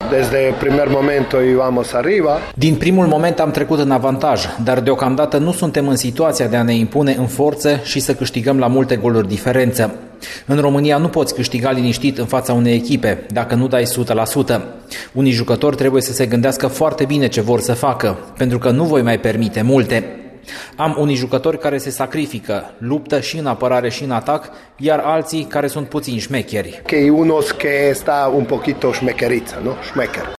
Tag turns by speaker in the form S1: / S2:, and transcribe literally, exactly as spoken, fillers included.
S1: Desde primer momento íbamos arriba.
S2: Din primul moment am trecut în avantaj, dar deocamdată nu suntem în situația de a ne impune în forță și să câștigăm la multe goluri diferență. În România nu poți câștiga liniștit în fața unei echipe, dacă nu dai o sută la sută. Unii jucători trebuie să se gândească foarte bine ce vor să facă, pentru că nu voi mai permite multe. Am unii jucători care se sacrifică, luptă și în apărare și în atac, iar alții care sunt puțin șmecheri.
S1: Que unos que está un poquito șmecheriță, nu? Șmecher.